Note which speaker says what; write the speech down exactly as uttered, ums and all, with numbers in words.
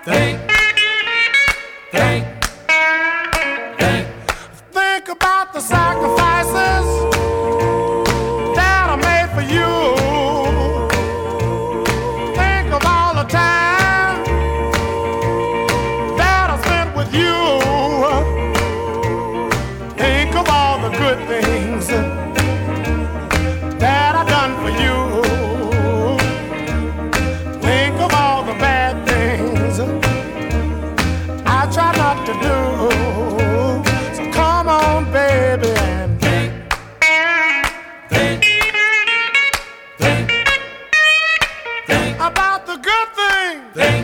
Speaker 1: think, think, think. Think about the sacrifices that I made for you. Think of all the time that I spent with you. Think of all the good things that I done for you. Think of all the bad things I try not to do. So come on, baby, and think, think, think, think about the good things. Think.